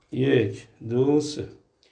یک دو سه.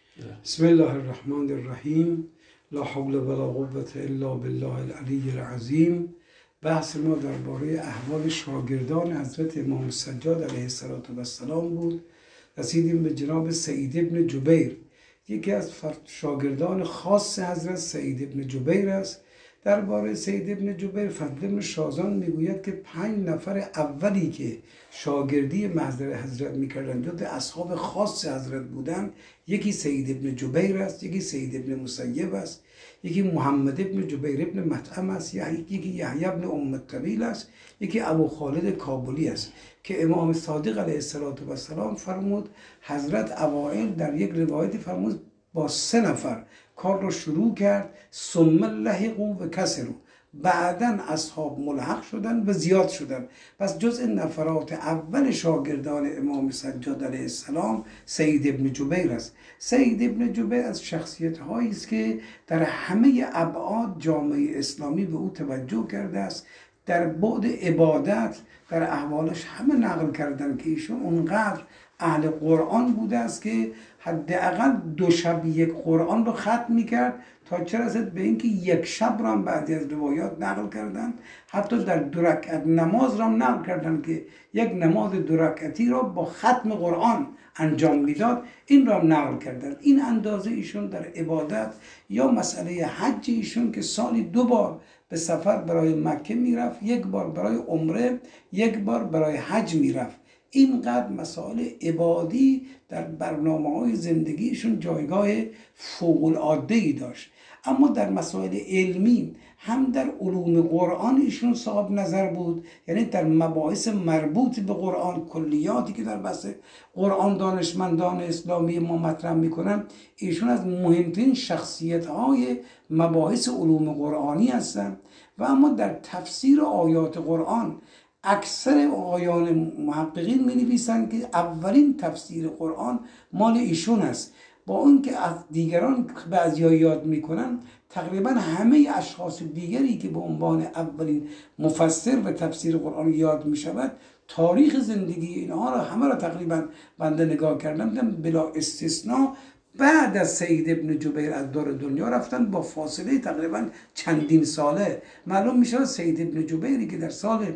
بسم الله الرحمن الرحیم. لا حول ولا قوة الا بالله العلی العظیم. بحث ما درباره احوال شاگردان حضرت امام سجاد علیه السلام بود. رسیدیم به جناب سعید ابن جبیر. یکی از شاگردان خاص حضرت سعید ابن جبیر است. درباره سعید ابن جبیر فضل ابن شازان میگوید که 5 نفر اولی که شاگردی محضر حضرت میکردن جز اصحاب خاص حضرت بودن، یکی سعید ابن جبیر است، یکی سعید ابن مسیب است، یکی محمد ابن جبیر ابن مطعم است، یکی یحیی ابن ام الطویل است، یکی ابو خالد کابلی است که امام صادق علیه السلام فرمود حضرت اوائل در یک روایتی فرمود با 3 نفر کار رو شروع کرد، ثم لحقوا و کثروا، بعداً اصحاب ملحق شدن و زیاد شدن. پس جزء نفرات اول شاگردان امام سجاد علیه السلام سعید ابن جبیر است. سعید ابن جبیر از شخصیت هایی است که در همه ابعاد جامعه اسلامی به او توجه کرده است. در بعد عبادت در احوالش همه نقل کردن که ایشون اونقدر اهل قرآن بوده است که حداقل 2 شب یک قرآن رو ختم میکرد، تا چه رسد به اینکه 1 شب را هم بعضی از روایات نقل کردن. حتی در 2 رکعت نماز را هم نقل کردن که یک نماز 2 رکعتی را با ختم قرآن انجام میداد، این را هم نقل کردن. این اندازه ایشون در عبادت. یا مسئله حج ایشون که سالی 2 بار به سفر برای مکه میرفت، 1 بار برای عمره، 1 بار برای حج میرفت. اینقدر مسائل عبادی در برنامه‌های زندگیشون جایگاه فوق‌العاده‌ای داشت. اما در مسائل علمی هم در علوم قرآن ایشون صاحب نظر بود، یعنی در مباحث مربوط به قرآن، کلیاتی که در بحث قرآن دانشمندان اسلامی ما مطرح میکنن، ایشون از مهمترین شخصیت‌های مباحث علوم قرآنی هستند. و اما در تفسیر آیات قرآن اکثر آقایان محققین می نویسند که اولین تفسیر قرآن مال ایشون است، با اون که از دیگران بعضیا یاد میکنن تقریبا همه اشخاص دیگری که به عنوان اولین مفسر و تفسیر قرآن یاد می شود، تاریخ زندگی اینها را همه را تقریبا بنده نگاه کردم دیدم بلا استثناء بعد از سعید ابن جبیر از دور دنیا رفتن با فاصله تقریبا چندین ساله. معلوم می شود سعید ابن جبیری که در سال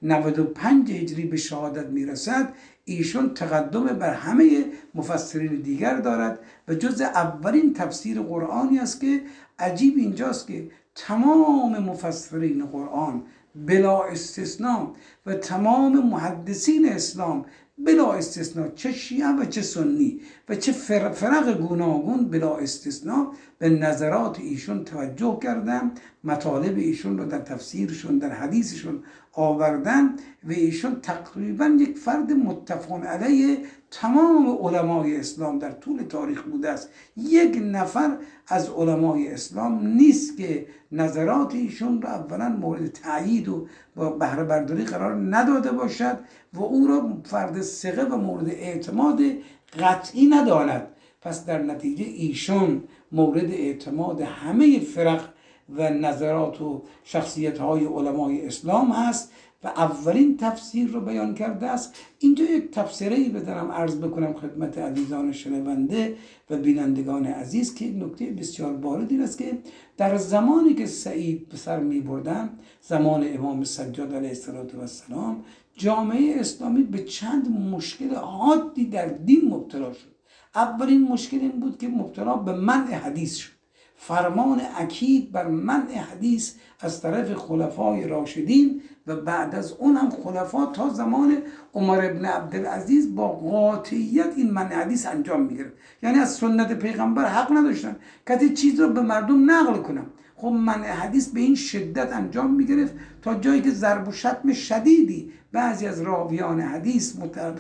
95 هجری به شهادت میرسد، ایشون تقدم بر همه مفسرین دیگر دارد و جز اولین تفسیر قرآنی است که عجیب اینجاست که تمام مفسرین قرآن بلا استثناء و تمام محدثین اسلام بلا استثناء، چه شیعه و چه سنی و چه فرق گوناگون، بلا استثناء به نظرات ایشون توجه کردن، مطالب ایشون رو در تفسیرشون در حدیثشون آوردن و ایشون تقریبا یک فرد متفق علیه تمام علمای اسلام در طول تاریخ بوده است. 1 نفر از علمای اسلام نیست که نظرات ایشون را اولا مورد تأیید و بهره برداری قرار نداده باشد و او را فرد ثقه و مورد اعتماد قطعی نداند. پس در نتیجه ایشون مورد اعتماد همه فرق و نظرات و شخصیت‌های علمای اسلام هست و اولین تفسیر رو بیان کرده است. اینجا یک تفسیری بدارم عرض بکنم خدمت عزیزان شنونده و بینندگان عزیز که یک نکته بسیار بارد این است که در زمانی که سعید به سر می بردن، زمان امام سجاد علیه السلام، جامعه اسلامی به چند مشکل حادی در دین مبتلا شد. اولین مشکل این بود که مبتلا به منع حدیث شد. فرمان اکید بر منع حدیث از طرف خلفای راشدین و بعد از اون هم خلفا تا زمان عمر ابن عبدالعزیز با قاطعیت این منع حدیث انجام میگرفت. یعنی از سنت پیغمبر حق نداشتن که چیز رو به مردم نقل کنن. خب منع حدیث به این شدت انجام میگرفت تا جایی که ضرب و شتم شدیدی بعضی از راویان حدیث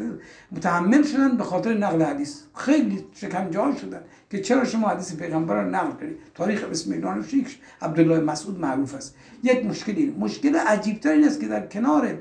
متحمل شدن به خاطر نقل حدیث. خیلی شکنجه شدن که چرا شما حدیث پیغمبر رو نقل کنید. تاریخ بسم الله الرحمن عبدالله مسعود معروف است. یک مشکل عجیبتر این است که در کنار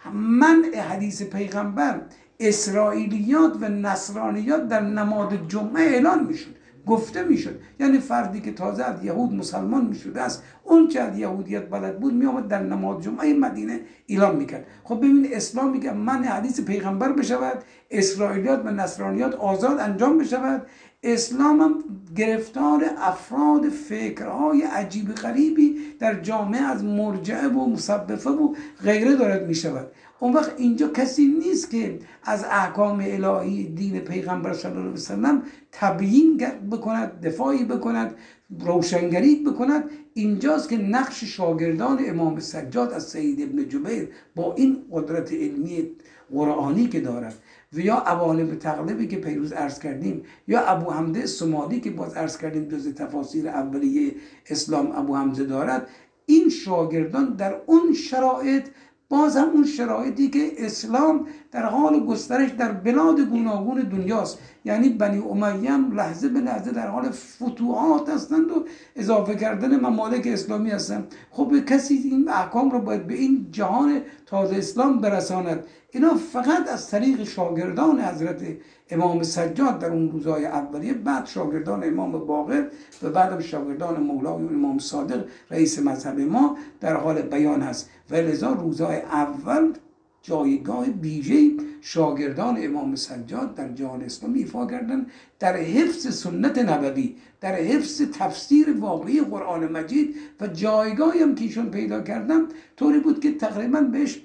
منع حدیث پیغمبر، اسرائیلیات و نصرانیات در نماز جمعه اعلان میشد. گفته میشد. یعنی فردی که تازه از یهود مسلمان میشده است، اون که از یهودیت بلد بود میامد در نماز جمعه مدینه اعلام میکرد. خب ببین اسلام میگه من حدیث پیغمبر بشود، اسرائیلیات و نصرانیات آزاد انجام بشود. اسلام هم گرفتار افراد فکرهای عجیب غریبی در جامعه از مرجعه و مسبفه و غیره دارد میشود. اون وقت اینجا کسی نیست که از احکام الهی دین پیغمبر صلی الله علیه وسلم تبیین بکند، دفاعی بکند، روشنگری بکند. اینجاست که نقش شاگردان امام سجاد از سید ابن جبیر با این قدرت علمی قرآنی که دارد و یا عوالم تغلبی که پیروز عرض کردیم، یا ابو حمزه الصمادی که باز عرض کردیم جز تفاسیر اولیه اسلام ابو حمزه دارد، این شاگردان در اون شرایط، باز هم اون شرایطی که اسلام در حال گسترش در بلاد گوناگون دنیاست، یعنی بنی امیه هم لحظه به لحظه در حال فتوحات هستند و اضافه کردن ممالک اسلامی هستند. خب کسی این احکام رو باید به این جهان تازه اسلام برساند. اینا فقط از طریق شاگردان حضرت امام سجاد در اون روزهای اولیه، بعد شاگردان امام باقر و بعدم شاگردان مولای امام صادق رئیس مذهب ما در حال بیان هست. و لذا روزهای اول جایگاه ویژه‌ای شاگردان امام سجاد در جهان اسلامی ایفا کردن در حفظ سنت نبوی، در حفظ تفسیر واقعی قرآن مجید. و جایگاهی هم که ایشون پیدا کردن طوری بود که تقریبا بهش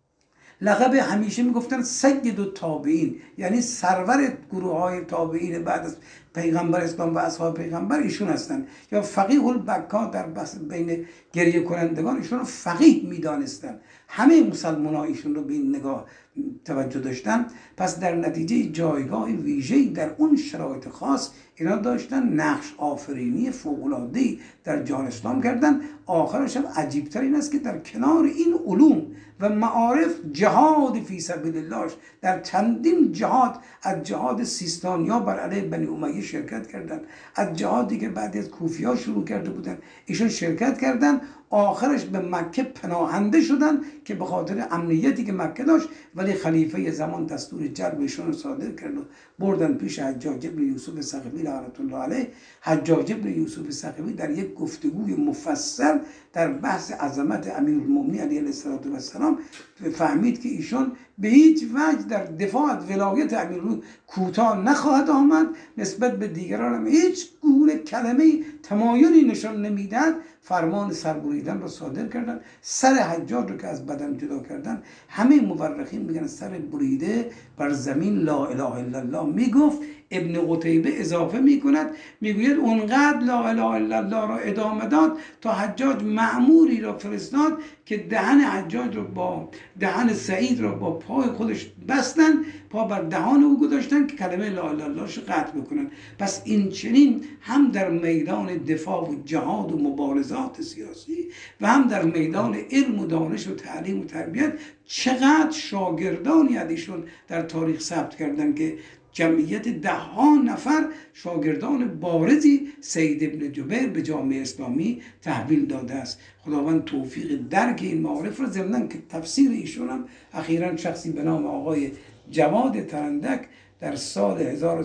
لقب همیشه میگفتن سید التابعین، یعنی سرور گروه های تابعین بعد از پیغمبر اسلام و اصحاب پیغمبر ایشون هستن. یا فقیه البکا در بین گریه کنندگان ایشون رو فقیه میدانستن. همه مسلمان ها ایشون رو به این نگاه توجه داشتن. پس در نتیجه جایگاه ویژه‌ای در اون شرایط خاص اینا داشتن، نقش آفرینی فوق‌العاده‌ای در جهان اسلام کردن. آخرش هم عجیب‌تر این است که در کنار این علوم و معارف جهاد فی سبیل الله در چندین جهاد، از جهاد سیستانیا بر علیه بنی امیه شرکت کردن، از جهادی که بعد از کوفی‌ها شروع کرده بودن ایشون شرکت کردن. آخرش به مکه پناهنده شدن که به خاطر امنیتی که مکه داشت، ولی خلیفه زمان دستور جلب ایشون رو صادر کرد و بردن پیش حجاج ابن یوسف ثقفی لعنت الله علیه. حجاج ابن یوسف ثقفی در یک گفتگوی مفصل در بحث عظمت امیرالمومنین علیه السلام فهمید که ایشون به هیچ وجه در دفاع از ولایت امیرالمومنین کوتاه نخواهد آمد، نسبت به دیگران هم هیچ گونه کلمه تمایلی نشان نمیدهد. فرمان سربریدن را صادر کردن، سر حجاج رو که از بدن جدا کردن. همه مورخین میگن سر بریده بر زمین لا اله الا الله میگفت. ابن قتیبه اضافه میکند، میگوید اونقدر لا اله الا الله را ادامه داد تا حجاج مأموری را فرستاد که دهن حجاج رو با دهن سعید را با پای خودش بستن، پا بر دهان او گذاشتن که کلمه لا اله الا الله رو قطع بکنن. پس این چنین هم در میدان دفاع و جهاد و مبارزات سیاسی و هم در میدان علم و دانش و تعلیم و تربیت چقدر شاگردانی ازشون در تاریخ ثبت کردن که جمعیت 10 نفر شاگردان بارزی سید ابن جبیر به جامعه اسلامی تحویل داده است. خداوند توفیق درک این معارف را، ضمناً که تفسیر ایشون هم اخیراً شخصی به نام آقای جواد ترندک در سال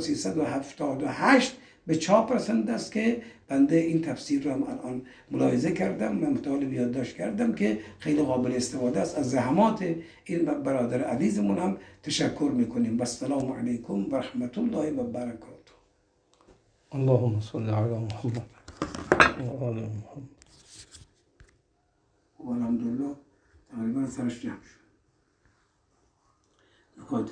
1378 به چاپ رسانده است که بنده این تفسیر رو هم الان ملاحظه کردم و مطالب یادداشت کردم که خیلی قابل استفاده است. از زحمات این برادر عزیزمون هم تشکر میکنیم. و السلام علیکم و رحمت الله و برکاته. اللهم صل علی محمد و آل محمد. و الحمدلله تقریبا سرش جمع شد.